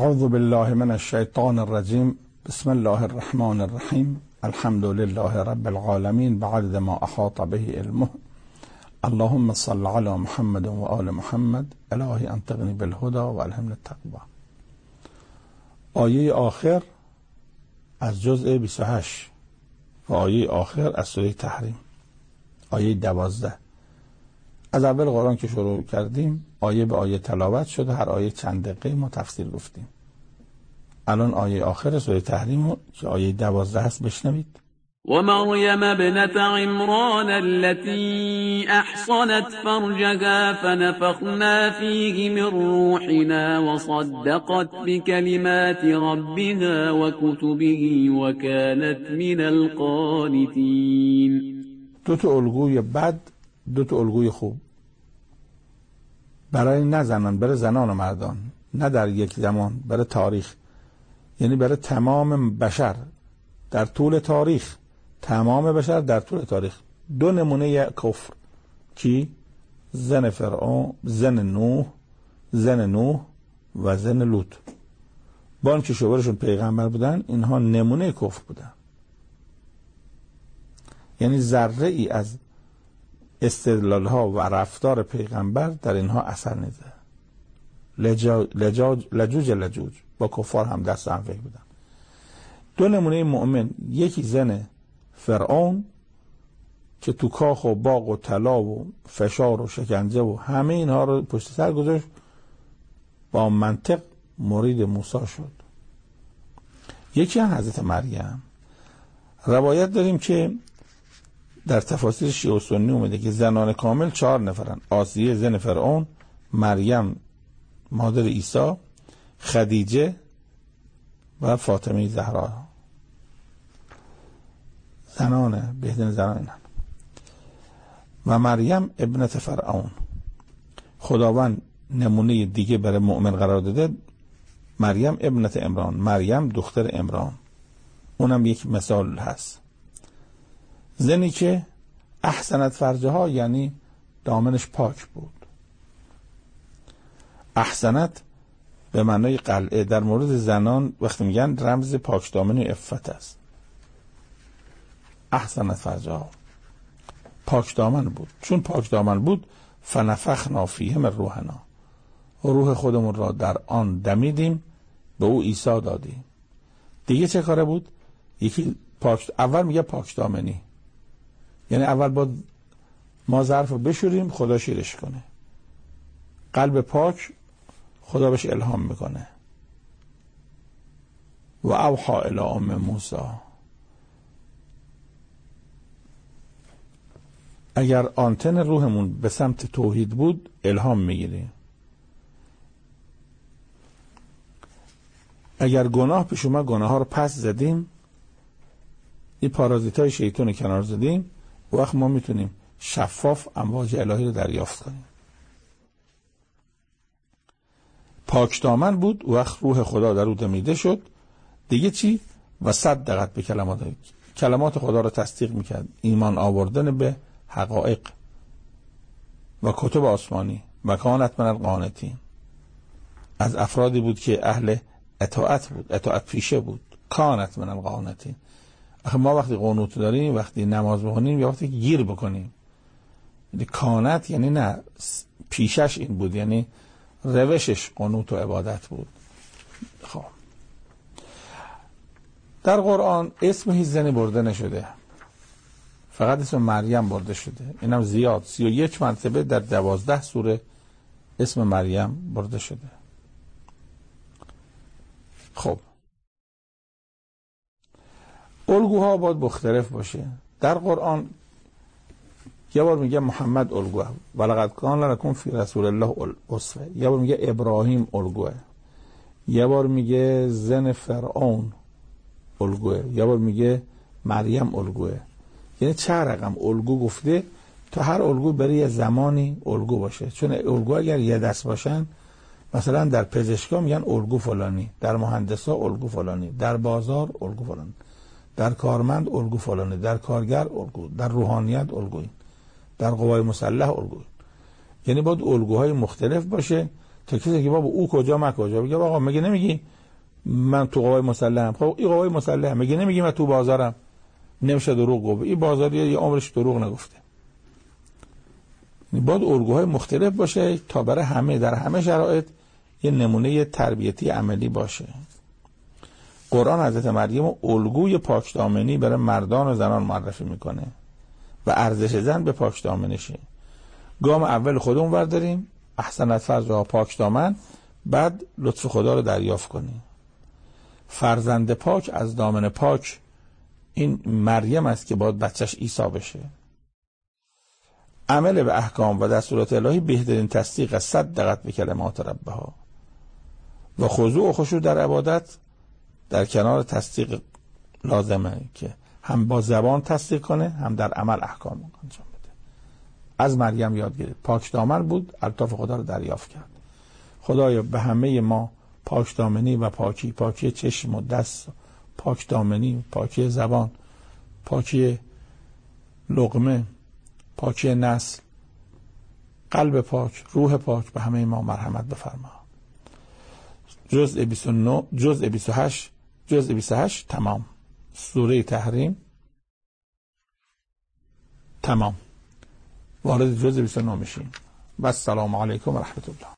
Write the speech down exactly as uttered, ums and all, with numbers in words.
اعوذ بالله من الشیطان الرجیم. بسم الله الرحمن الرحیم. الحمد لله رب العالمین بعدد ما احاط به علمه. اللهم صل علی محمد و آل محمد. الهی انطقنی بالهدى و الهمنی التقوی. آیه آخر از جزء بیست و هشت و آیه آخر از سوره تحریم، آیه دوازده. از اول قرآن که شروع کردیم آیه به آیه تلاوت شده، هر آیه چند دقیقه ما تفسیر گفتیم. الان آیه آخر سوره تحریم که آیه دوازده هست بشنوید. و مریم ابنت عمران التي احصنت فرجها فنفخنا فيه من روحنا وصدقت بكلمات ربها وكتبه وكانت من القانتين. دو تا الگوی بد، دو تا الگوی خوب برای نه زنان، برای زنان و مردان، نه در یک زمان، برای تاریخ، یعنی برای تمام بشر در طول تاریخ، تمام بشر در طول تاریخ. دو نمونه کفر کی؟ زن فرعون، زن نوح، زن نوح و زن لوط. با اینکه شوهرشون پیغمبر بودن، اینها نمونه کفر بودن. یعنی ذره ای از استدلال ها و رفتار پیغمبر در اینها اثر نیده. لجاج لجاج لجوج لجوج با کفار هم دست هم فکر بودن. دو نمونه مؤمن، یکی زن فرعون که تو کاخ و باغ و طلا و فشار و شکنجه و همه اینها رو پشت سر گذاشت، با منطق مرید موسی شد. یکی هم حضرت مریم. روایت داریم که در تفاسیر شیعه و سنی اومده که زنان کامل چهار نفرن: آسیه زن فرعون، مریم مادر عیسی، خدیجه و فاطمه زهرا. زنان بهترین زنان اینن. و مریم ابنت فرعون. خداوند نمونه دیگه برای مؤمن قرار داده، مریم ابنت عمران، مریم دختر عمران. اونم یک مثال هست. زنی که احسنت فرجها، یعنی دامنش پاک بود. احسنت به معنای قلعه. در مورد زنان وقتی میگن رمز پاک دامنی عفت است. احسنت فرجها، پاک دامن بود. چون پاک دامن بود، فنفخنا فیه من روحنا، روح خودمون را در آن دمیدیم، به او عیسی دادیم. دیگه چه کاره بود؟ یکی پاک، اول میگه پاک دامنی، یعنی اول با ما ظرف رو بشوریم خدا شیرش کنه. قلب پاک خدا بهش الهام میکنه. و اوحی الی ام موسی. اگر آنتن روحمون به سمت توحید بود الهام میگیریم. اگر گناه پیش اومد گناه ها رو پس زدیم، این پارازیت های شیطان رو کنار زدیم، وقت ما میتونیم شفاف امواج الهی رو دریافت کنیم. پاک دامن بود، وقت روح خدا در او دمیده شد. دیگه چی؟ و صدقت به کلمات، کلمات خدا رو تصدیق میکرد. ایمان آوردن به حقایق و کتب آسمانی. و کانت من القانتین، از افرادی بود که اهل اطاعت بود، اطاعت پیشه بود. کانت من القانتین. آخه ما وقتی قنوت داریم، وقتی نماز بخونیم، یا وقتی گیر بکنیم، کانت یعنی نه، پیشش این بود، یعنی روشش قنوت و عبادت بود. خب در قرآن اسم هیچ زنی برده نشده، فقط اسم مریم برده شده. اینم زیاد، سی و یک مرتبه در دوازده سوره اسم مریم برده شده. خب الگوها باید مختلف باشه. در قرآن یه بار میگه محمد الگوه، ولقد کان لکم فی رسول الله اسوه. یه بار میگه ابراهیم الگوه. یه بار میگه زن فرعون الگوه. یه بار میگه مریم الگوه. یعنی چند رقم الگو گفته تا هر الگو برای یه زمانی الگو باشه. چون الگو اگر یه دست باشن، مثلا در پزشکا میگن الگو فلانی، در مهندسا الگو فلانی، در بازار الگو فلانی، در کارمند الگو فلانی، در کارگر الگو، در روحانیت الگوی، در قوای مسلح الگو. یعنی باید الگوهای مختلف باشه تا کسی که بابا او کجا من کجا، بگه آقا مگه نمیگی من تو قوای مسلحم؟ خب این قوای مسلحم مگه نمیگی من تو بازارم؟ نمیشه دروغ گفت. این بازار یه عمرش دروغ نگفته. باید الگوهای مختلف باشه تا برای همه در همه شرایط یه نمونه تربیتی عملی باشه. قرآن حضرت مریم الگوی پاکدامنی برای مردان و زنان معرفی میکنه و ارزش زن به پاکدامنیشه. گام اول خودمون برداریم، احسنت فرجها پاکدامن، بعد لطف خدا رو دریافت کنیم. فرزند پاک از دامن پاک، این مریم است که باید بچهش عیسی بشه. عمل به احکام و دستورات الهی بهترین تصدیق از صد دقت به کلمات ربها و خضوع و خشوع در عبادت در کنار تصدیق لازمه که هم با زبان تصدیق کنه هم در عمل احکام انجام بده. از مریم یاد گرفت، پاک دامن بود، الطاف خدا رو دریافت کرد. خدایا به همه ما پاک دامنی و پاکی، پاکی چشم و دست، پاک دامنی، پاکی زبان، پاکی لقمه، پاکی نسل، قلب پاک، روح پاک، به همه ما مرحمت بفرما. جزء بیست و نه، جزء بیست و هشت، جزء بیست و هشت تمام. سوره تحریم تمام. وارد جزء بیست و نه میشیم. و السلام علیکم و رحمت الله.